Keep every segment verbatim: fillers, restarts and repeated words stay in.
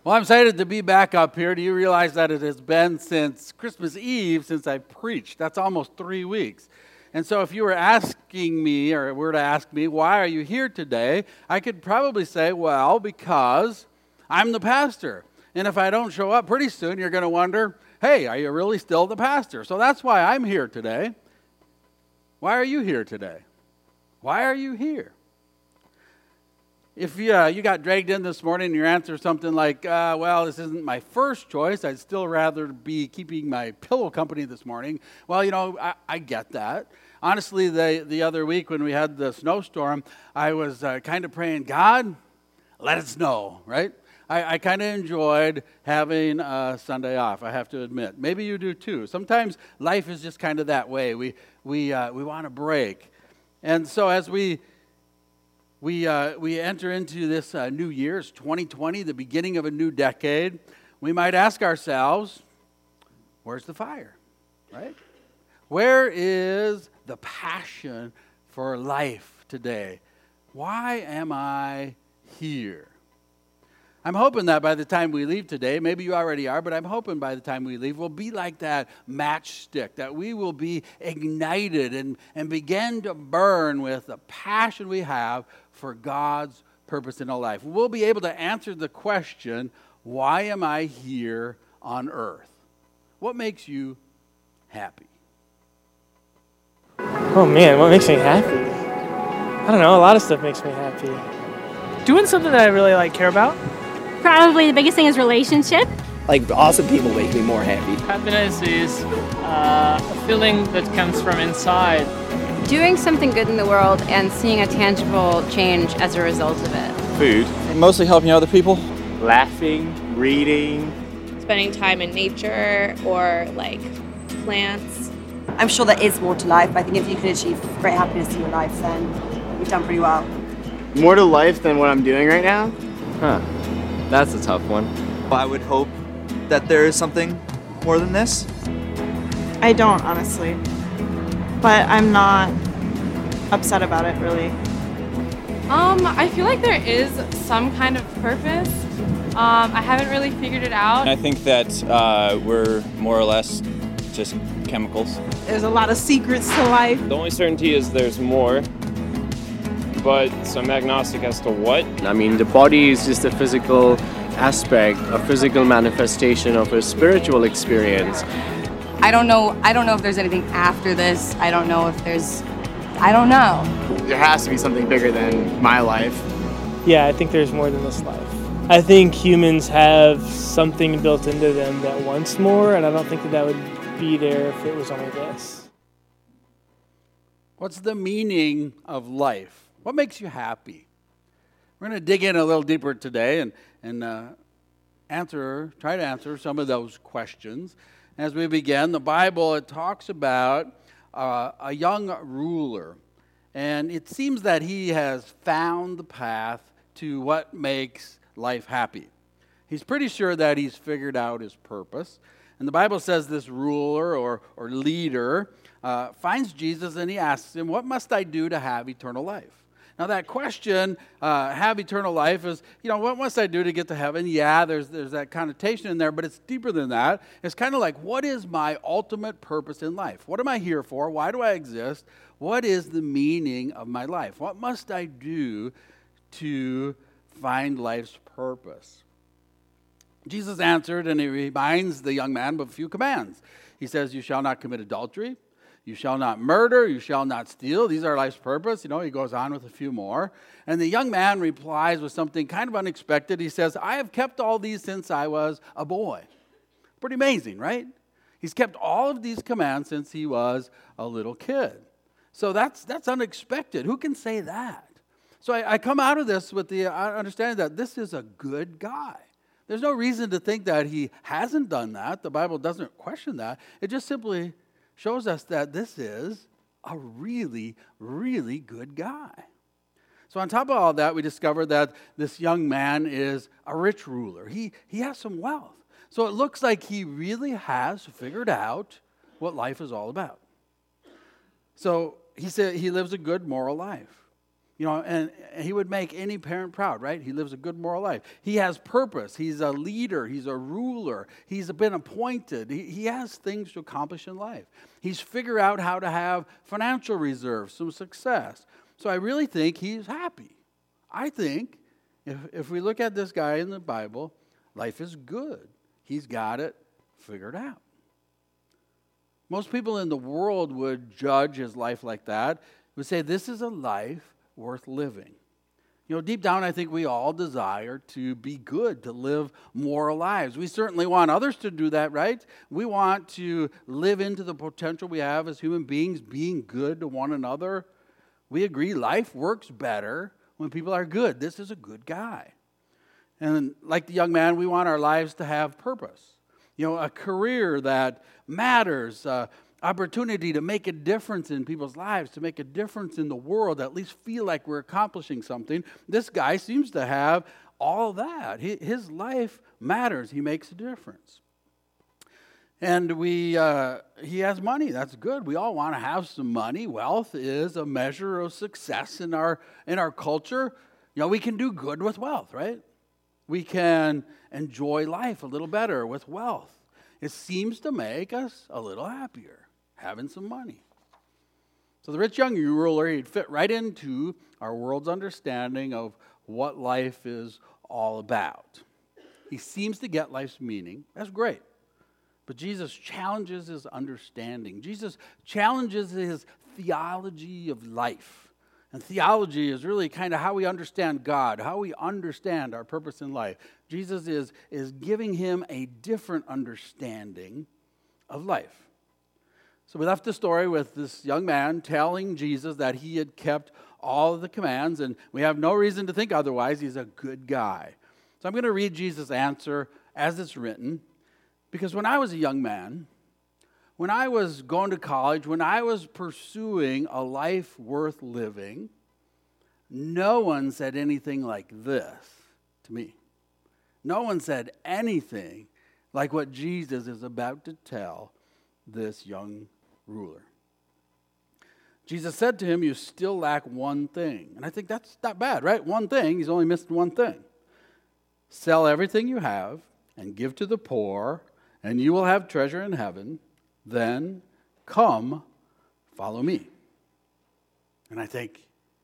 Well, I'm excited to be back up here. Do you realize that it has been since Christmas Eve since I preached? That's almost three weeks. And so if you were asking me, or were to ask me, why are you here today? I could probably say, well, because I'm the pastor. And if I don't show up pretty soon, you're going to wonder, hey, are you really still the pastor? So that's why I'm here today. Why are you here today? Why are you here? If you, uh, you got dragged in this morning and your answer is something like, uh, well, this isn't my first choice. I'd still rather be keeping my pillow company this morning. Well, you know, I, I get that. Honestly, the, the other week when we had the snowstorm, I was uh, kind of praying, God, let it snow, right? I, I kind of enjoyed having a Sunday off, I have to admit. Maybe you do too. Sometimes life is just kind of that way. We, we, uh, we want a break. And so as we... We uh, we enter into this uh, new year, it's twenty twenty, the beginning of a new decade. We might ask ourselves, where's the fire, right? Where is the passion for life today? Why am I here? I'm hoping that by the time we leave today, maybe you already are, but I'm hoping by the time we leave, we'll be like that matchstick, that we will be ignited and, and begin to burn with the passion we have for God's purpose in our life. We'll be able to answer the question, why am I here on earth? What makes you happy? Oh man, what makes me happy? I don't know, a lot of stuff makes me happy. Doing something that I really like, care about. Probably the biggest thing is relationship. Like, awesome people make me more happy. Happiness is uh, a feeling that comes from inside. Doing something good in the world and seeing a tangible change as a result of it. Food. Mostly helping other people. Laughing, reading. Spending time in nature or, like, plants. I'm sure there is more to life. I think if you can achieve great happiness in your life, then you've done pretty well. More to life than what I'm doing right now? Huh. That's a tough one. I would hope that there is something more than this. I don't, honestly. But I'm not upset about it, really. Um, I feel like there is some kind of purpose. Um, I haven't really figured it out. I think that uh, we're more or less just chemicals. There's a lot of secrets to life. The only certainty is there's more. But so I'm agnostic as to what. I mean, the body is just a physical aspect, a physical manifestation of a spiritual experience. I don't know. I don't know if there's anything after this. I don't know if there's. I don't know. There has to be something bigger than my life. Yeah, I think there's more than this life. I think humans have something built into them that wants more, and I don't think that that would be there if it was only this. What's the meaning of life? What makes you happy? We're going to dig in a little deeper today and, and uh, answer, try to answer some of those questions. As we begin, the Bible, it talks about uh, a young ruler. And it seems that he has found the path to what makes life happy. He's pretty sure that he's figured out his purpose. And the Bible says this ruler or, or leader uh, finds Jesus and he asks him, what must I do to have eternal life? Now that question, uh, have eternal life, is, you know, what must I do to get to heaven? Yeah, there's there's that connotation in there, but it's deeper than that. It's kind of like, what is my ultimate purpose in life? What am I here for? Why do I exist? What is the meaning of my life? What must I do to find life's purpose? Jesus answered, and he reminds the young man of a few commands. He says, you shall not commit adultery. You shall not murder, you shall not steal. These are life's purpose. You know, he goes on with a few more. And the young man replies with something kind of unexpected. He says, I have kept all these since I was a boy. Pretty amazing, right? He's kept all of these commands since he was a little kid. So that's that's unexpected. Who can say that? So I, I come out of this with the understanding that this is a good guy. There's no reason to think that he hasn't done that. The Bible doesn't question that. It just simply shows us that this is a really, really good guy. So on top of all that, we discover that this young man is a rich ruler. He, he has some wealth. So it looks like he really has figured out what life is all about. So he said he lives a good moral life. You know, and he would make any parent proud, right? He lives a good moral life. He has purpose. He's a leader. He's a ruler. He's been appointed. He, he has things to accomplish in life. He's figured out how to have financial reserves, some success. So I really think he's happy. I think if, if we look at this guy in the Bible, life is good. He's got it figured out. Most people in the world would judge his life like that, would say this is a life worth living. You know, deep down, I think we all desire to be good, to live moral lives. We certainly want others to do that, right? We want to live into the potential we have as human beings, being good to one another. We agree life works better when people are good. This is a good guy. And like the young man, we want our lives to have purpose. You know, a career that matters, uh, opportunity to make a difference in people's lives, to make a difference in the world, at least feel like we're accomplishing something. This guy seems to have all that. His life matters. He makes a difference. And we, uh, he has money. That's good. We all want to have some money. Wealth is a measure of success in our in our culture. You know, we can do good with wealth, right? We can enjoy life a little better with wealth. It seems to make us a little happier, having some money. So the rich young ruler, he'd fit right into our world's understanding of what life is all about. He seems to get life's meaning. That's great. But Jesus challenges his understanding. Jesus challenges his theology of life. And theology is really kind of how we understand God, how we understand our purpose in life. Jesus is, is giving him a different understanding of life. So we left the story with this young man telling Jesus that he had kept all of the commands, and we have no reason to think otherwise. He's a good guy. So I'm going to read Jesus' answer as it's written, because when I was a young man, when I was going to college, when I was pursuing a life worth living, no one said anything like this to me. No one said anything like what Jesus is about to tell this young ruler. Jesus said to him, you still lack one thing. And I think that's not bad, right? One thing, he's only missed one thing. Sell everything you have and give to the poor, and you will have treasure in heaven. Then come, follow me. And I think,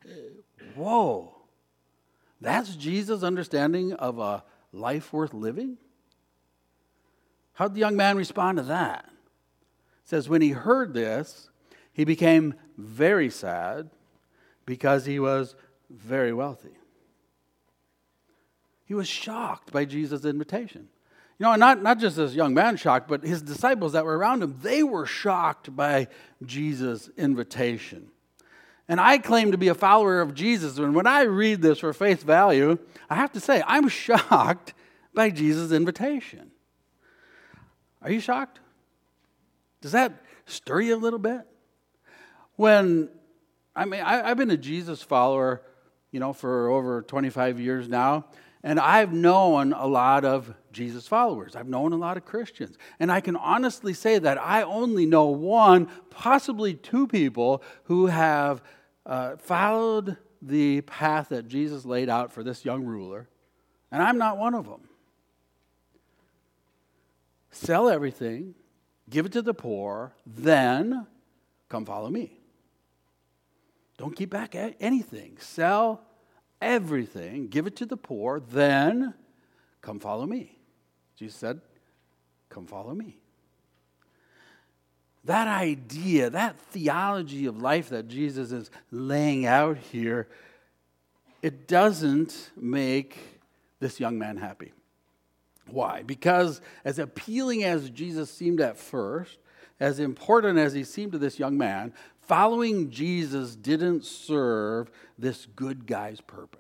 whoa, that's Jesus' understanding of a life worth living? How'd the young man respond to that? It says, when he heard this, he became very sad because he was very wealthy. He was shocked by Jesus' invitation. You know, not, not just this young man shocked, but his disciples that were around him, they were shocked by Jesus' invitation. And I claim to be a follower of Jesus, and when I read this for face value, I have to say, I'm shocked by Jesus' invitation. Are you shocked? Does that stir you a little bit? When, I mean, I, I've been a Jesus follower, you know, for over twenty-five years now, and I've known a lot of Jesus followers. I've known a lot of Christians. And I can honestly say that I only know one, possibly two people who have uh, followed the path that Jesus laid out for this young ruler. And I'm not one of them. Sell everything, give it to the poor, then come follow me. Don't keep back anything. Sell everything, give it to the poor, then come follow me. Jesus said, come follow me. That idea, that theology of life that Jesus is laying out here, it doesn't make this young man happy. Why? Because as appealing as Jesus seemed at first, as important as he seemed to this young man, following Jesus didn't serve this good guy's purpose.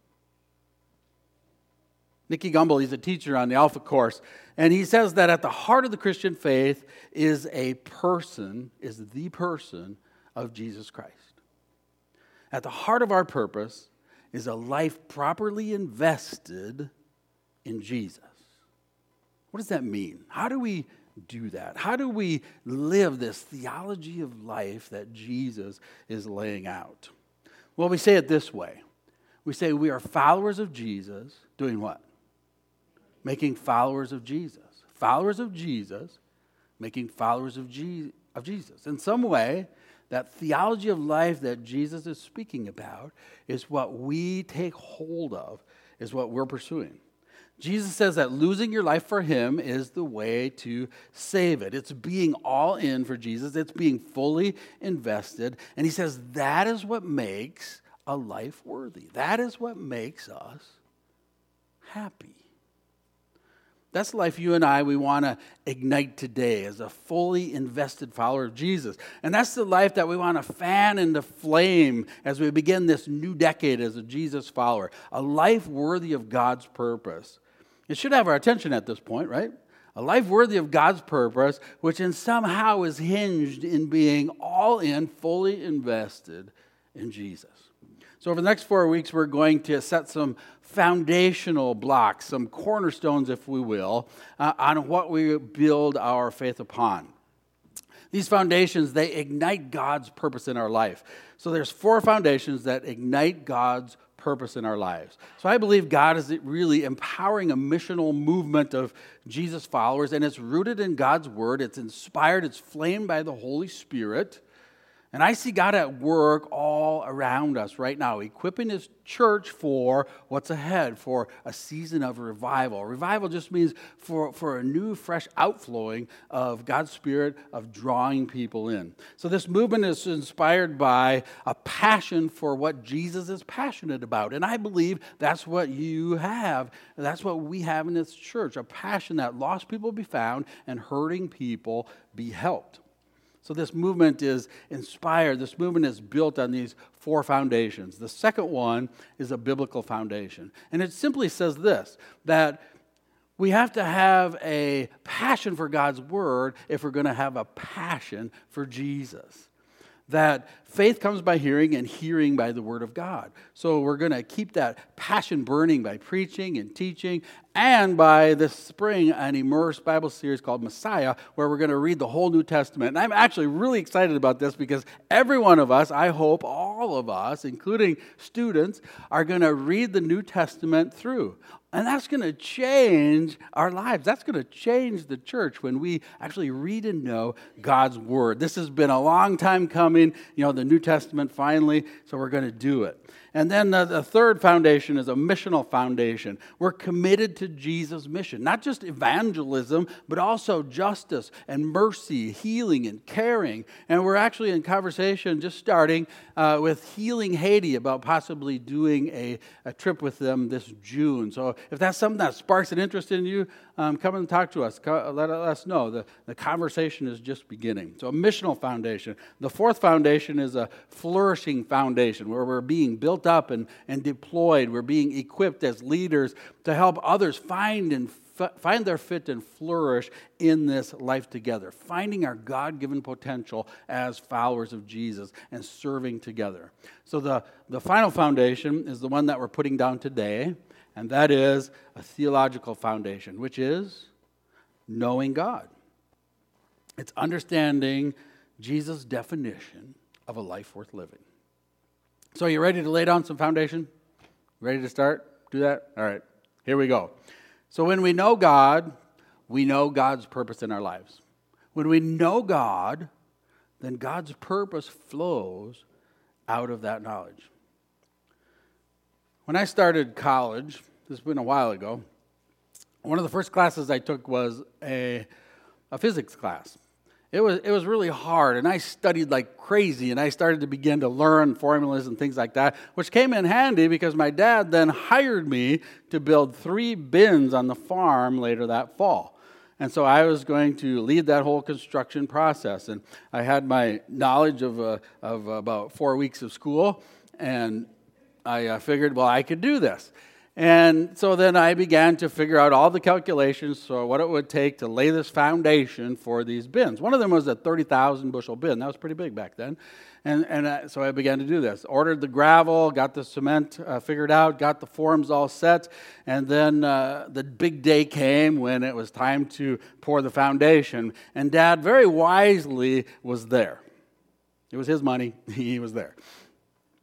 Nicky Gumbel, he's a teacher on the Alpha course, and he says that at the heart of the Christian faith is a person, is the person of Jesus Christ. At the heart of our purpose is a life properly invested in Jesus. What does that mean? How do we do that? How do we live this theology of life that Jesus is laying out? Well, we say it this way. We say we are followers of Jesus, doing what? Making followers of Jesus. Followers of Jesus, making followers of, Je- of Jesus. In some way, that theology of life that Jesus is speaking about is what we take hold of, is what we're pursuing. Jesus says that losing your life for him is the way to save it. It's being all in for Jesus. It's being fully invested. And he says that is what makes a life worthy. That is what makes us happy. That's the life you and I, we want to ignite today as a fully invested follower of Jesus. And that's the life that we want to fan into flame as we begin this new decade as a Jesus follower. A life worthy of God's purpose. It should have our attention at this point, right? A life worthy of God's purpose, which in somehow is hinged in being all in, fully invested in Jesus. So over the next four weeks, we're going to set some foundational blocks, some cornerstones, if we will, uh, on what we build our faith upon. These foundations, they ignite God's purpose in our life. So there's four foundations that ignite God's purpose in our lives. So I believe God is really empowering a missional movement of Jesus followers, and it's rooted in God's word. It's inspired, it's flamed by the Holy Spirit. And I see God at work all around us right now, equipping his church for what's ahead, for a season of revival. Revival just means for, for a new, fresh outflowing of God's Spirit, of drawing people in. So this movement is inspired by a passion for what Jesus is passionate about. And I believe that's what you have. That's what we have in this church, a passion that lost people be found and hurting people be helped. So this movement is inspired. This movement is built on these four foundations. The second one is a biblical foundation. And it simply says this, that we have to have a passion for God's word if we're going to have a passion for Jesus. That faith comes by hearing and hearing by the word of God. So we're going to keep that passion burning by preaching and teaching, and by this spring an immersed Bible series called Messiah, where we're going to read the whole New Testament. And I'm actually really excited about this because every one of us, I hope all of us, including students, are going to read the New Testament through. And that's going to change our lives. That's going to change the church when we actually read and know God's word. This has been a long time coming, you know, the New Testament finally, so we're going to do it. And then the, the third foundation is a missional foundation. We're committed to Jesus' mission, not just evangelism, but also justice and mercy, healing and caring. And we're actually in conversation, just starting uh, with Healing Haiti about possibly doing a, a trip with them this June. So if that's something that sparks an interest in you, um, come and talk to us. Co- let us know. The, the conversation is just beginning. So a missional foundation. The fourth foundation is a flourishing foundation where we're being built up and, and deployed. We're being equipped as leaders to help others find and f- find their fit and flourish in this life together, finding our God-given potential as followers of Jesus and serving together. So the, the final foundation is the one that we're putting down today, and that is a theological foundation, which is knowing God. It's understanding Jesus' definition of a life worth living. So are you ready to lay down some foundation? Ready to start? Do that? All right, here we go. So when we know God, we know God's purpose in our lives. When we know God, then God's purpose flows out of that knowledge. When I started college, this has been a while ago, one of the first classes I took was a, a physics class. It was it was really hard, and I studied like crazy, and I started to begin to learn formulas and things like that, which came in handy because my dad then hired me to build three bins on the farm later that fall. And so I was going to lead that whole construction process, and I had my knowledge of uh, of about four weeks of school, and I uh, figured, well, I could do this. And so then I began to figure out all the calculations for what it would take to lay this foundation for these bins. One of them was a thirty thousand bushel bin. That was pretty big back then. And, and uh, so I began to do this. Ordered the gravel, got the cement uh, figured out, got the forms all set, and then uh, the big day came when it was time to pour the foundation. And Dad very wisely was there. It was his money. He was there.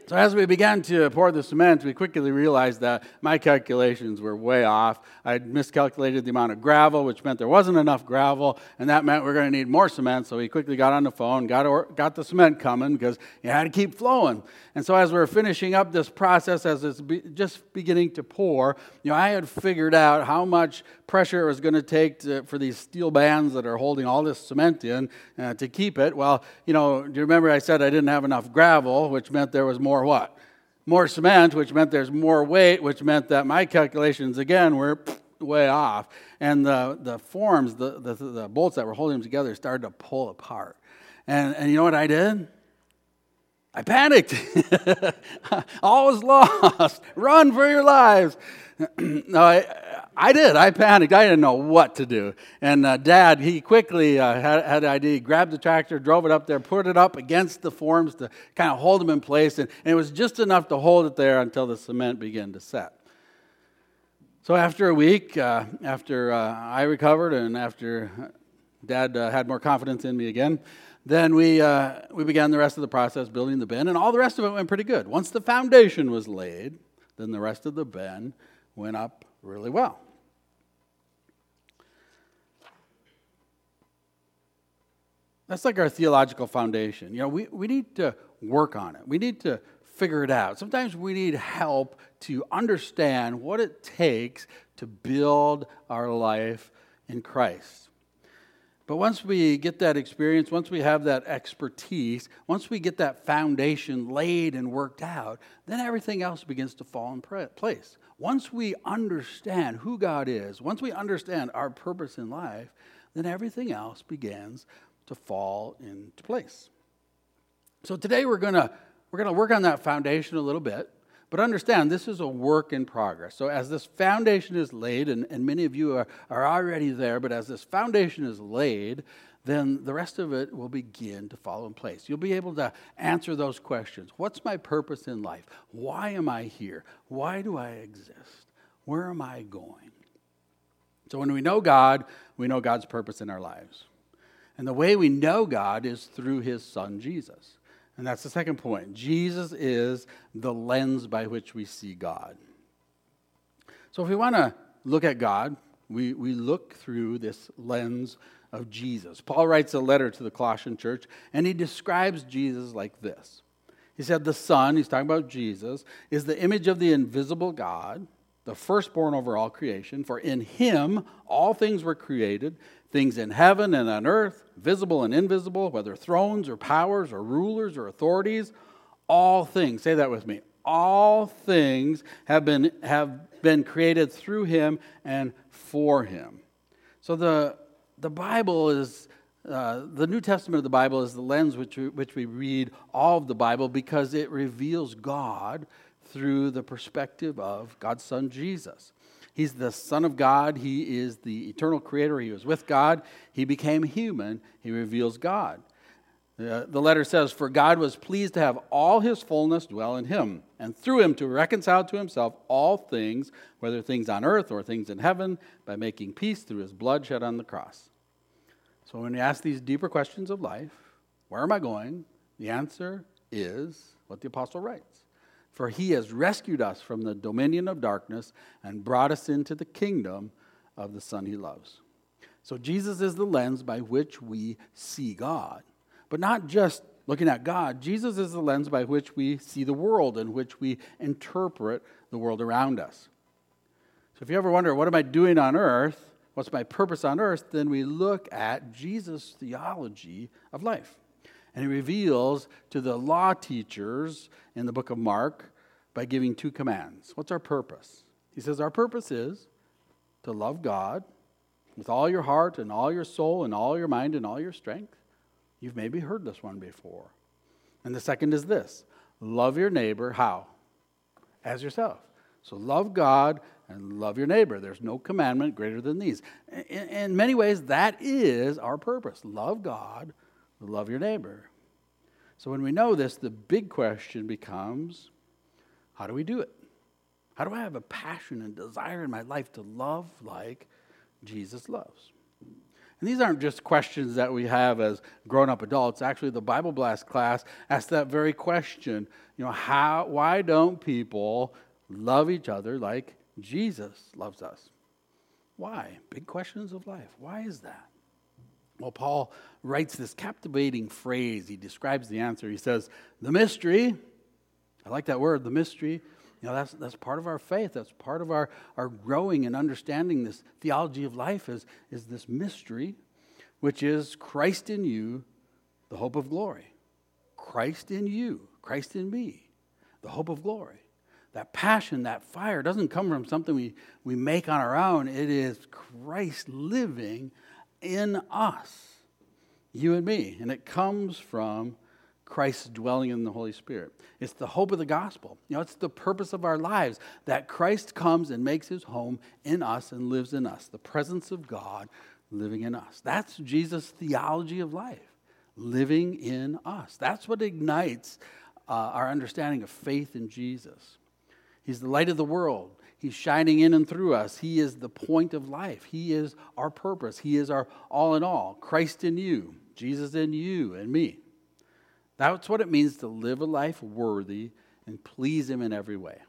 So as we began to pour the cement, we quickly realized that my calculations were way off. I had miscalculated the amount of gravel, which meant there wasn't enough gravel, and that meant we we're going to need more cement. So we quickly got on the phone, got or, got the cement coming because you had to keep flowing. And so as we were finishing up this process, as it's be, just beginning to pour, you know, I had figured out how much pressure it was going to take to, for these steel bands that are holding all this cement in uh, to keep it. Well, you know, do you remember I said I didn't have enough gravel, which meant there was more what? More cement, which meant there's more weight, which meant that my calculations, again, were way off. And the, the forms, the, the, the bolts that were holding them together started to pull apart. And, and you know what I did? I panicked. All was lost. Run for your lives. No, I, I did. I panicked. I didn't know what to do. And uh, Dad, he quickly uh, had, had an idea. He grabbed the tractor, drove it up there, put it up against the forms to kind of hold them in place. And, and it was just enough to hold it there until the cement began to set. So after a week, uh, after uh, I recovered and after Dad uh, had more confidence in me again, then we uh, we began the rest of the process, building the bin, and all the rest of it went pretty good. Once the foundation was laid, then the rest of the bin went up really well. That's like our theological foundation. You know, we, we need to work on it. We need to figure it out. Sometimes we need help to understand what it takes to build our life in Christ. But once we get that experience, once we have that expertise, once we get that foundation laid and worked out, then everything else begins to fall in place. Once we understand who God is, once we understand our purpose in life, then everything else begins to fall into place. So today we're going to we're going to work on that foundation a little bit. But understand, this is a work in progress. So as this foundation is laid, and, and many of you are, are already there, but as this foundation is laid, then the rest of it will begin to fall in place. You'll be able to answer those questions. What's my purpose in life? Why am I here? Why do I exist? Where am I going? So when we know God, we know God's purpose in our lives. And the way we know God is through his Son, Jesus. And that's the second point. Jesus is the lens by which we see God. So if we want to look at God, we, we look through this lens of Jesus. Paul writes a letter to the Colossian church, and he describes Jesus like this. He said, the Son, he's talking about Jesus, is the image of the invisible God, the firstborn over all creation. For in him all things were created, things in heaven and on earth, visible and invisible, whether thrones or powers or rulers or authorities, all things, say that with me, all things have been have been created through him and for him. So the the Bible is, uh, the New Testament of the Bible is the lens which we, which we read all of the Bible because it reveals God through the perspective of God's Son, Jesus. He's the Son of God. He is the eternal creator. He was with God. He became human. He reveals God. Uh, the letter says, for God was pleased to have all his fullness dwell in him, and through him to reconcile to himself all things, whether things on earth or things in heaven, by making peace through his blood shed on the cross. So when you ask these deeper questions of life, where am I going? The answer is what the apostle writes. For he has rescued us from the dominion of darkness and brought us into the kingdom of the Son he loves. So Jesus is the lens by which we see God. But not just looking at God. Jesus is the lens by which we see the world, in which we interpret the world around us. So if you ever wonder, what am I doing on earth? What's my purpose on earth? Then we look at Jesus' theology of life. And he reveals to the law teachers in the book of Mark by giving two commands. What's our purpose? He says our purpose is to love God with all your heart and all your soul and all your mind and all your strength. You've maybe heard this one before. And the second is this. Love your neighbor, how? As yourself. So love God and love your neighbor. There's no commandment greater than these. In, in many ways, that is our purpose. Love God, love your neighbor. So when we know this, the big question becomes, how do we do it? How do I have a passion and desire in my life to love like Jesus loves? And these aren't just questions that we have as grown-up adults. Actually, the Bible Blast class asked that very question. You know, how? Why don't people love each other like Jesus loves us? Why? Big questions of life. Why is that? Well, Paul writes this captivating phrase. He describes the answer. He says, the mystery, I like that word, the mystery, you know, that's that's part of our faith. That's part of our, our growing and understanding this theology of life is, is this mystery, which is Christ in you, the hope of glory. Christ in you, Christ in me, the hope of glory. That passion, that fire doesn't come from something we, we make on our own. It is Christ living in us, you and me. And it comes from Christ dwelling in the Holy Spirit. It's the hope of the gospel. You know, it's the purpose of our lives, that Christ comes and makes his home in us and lives in us. The presence of God living in us. That's Jesus' theology of life, living in us. That's what ignites uh, our understanding of faith in Jesus. He's the light of the world. He's shining in and through us. He is the point of life. He is our purpose. He is our all in all. Christ in you, Jesus in you and me. That's what it means to live a life worthy and please him in every way.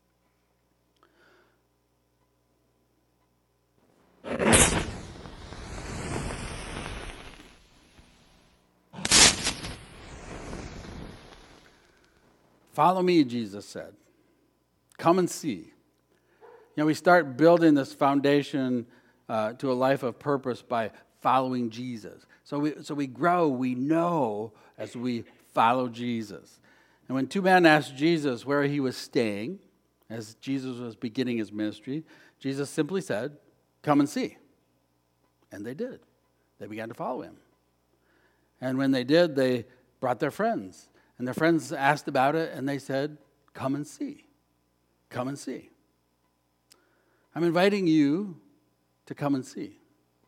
Follow me, Jesus said. Come and see. You know, we start building this foundation uh, to a life of purpose by following Jesus. So we, so we grow, we know as we follow Jesus. And when two men asked Jesus where he was staying, as Jesus was beginning his ministry, Jesus simply said, come and see. And they did. They began to follow him. And when they did, they brought their friends. And their friends asked about it, and they said, come and see. Come and see. I'm inviting you to come and see.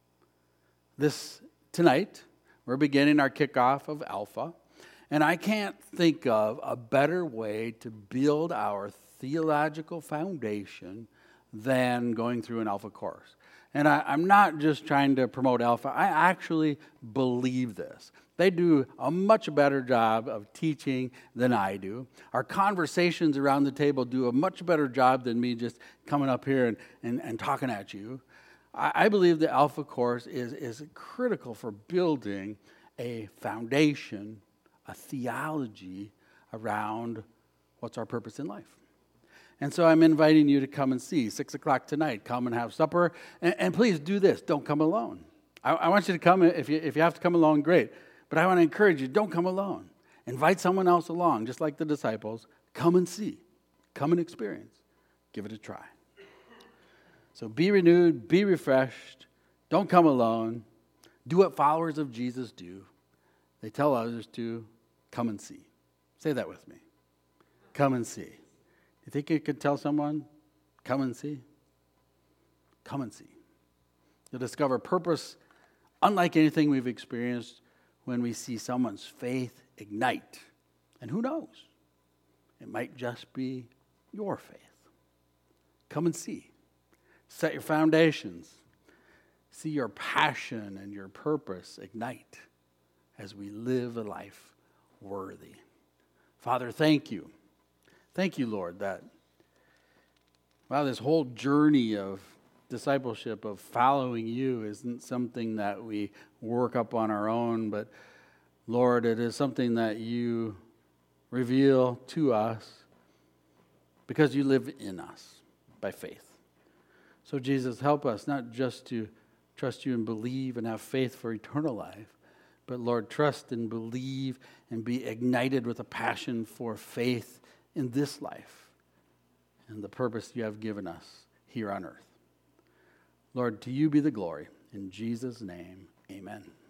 This tonight, we're beginning our kickoff of Alpha, and I can't think of a better way to build our theological foundation than going through an Alpha course. And I, I'm not just trying to promote Alpha. I actually believe this. They do a much better job of teaching than I do. Our conversations around the table do a much better job than me just coming up here and, and, and talking at you. I, I believe the Alpha course is, is critical for building a foundation, a theology around what's our purpose in life. And so I'm inviting you to come and see. Six o'clock tonight, come and have supper. And, and please do this. Don't come alone. I, I want you to come. If you, if you have to come alone, great. But I want to encourage you, don't come alone. Invite someone else along, just like the disciples. Come and see. Come and experience. Give it a try. So be renewed, be refreshed. Don't come alone. Do what followers of Jesus do. They tell others to come and see. Say that with me. Come and see. You think you could tell someone, come and see? Come and see. You'll discover purpose unlike anything we've experienced when we see someone's faith ignite. And who knows? It might just be your faith. Come and see. Set your foundations. See your passion and your purpose ignite as we live a life worthy. Father, thank you. Thank you, Lord, that, wow, this whole journey of discipleship, of following you, isn't something that we work up on our own, but, Lord, it is something that you reveal to us because you live in us by faith. So, Jesus, help us not just to trust you and believe and have faith for eternal life, but, Lord, trust and believe and be ignited with a passion for faith in this life and the purpose you have given us here on earth. Lord, to you be the glory. In Jesus' name, amen.